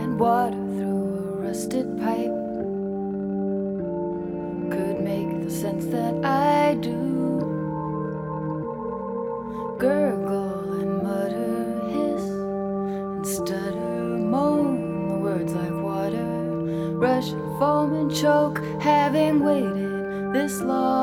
Pouring water through a rusted pipe could make the sense that I do. Gurgle and mutter, hiss and stutter, moan the words like water. Rush and foam and choke, having waited this long.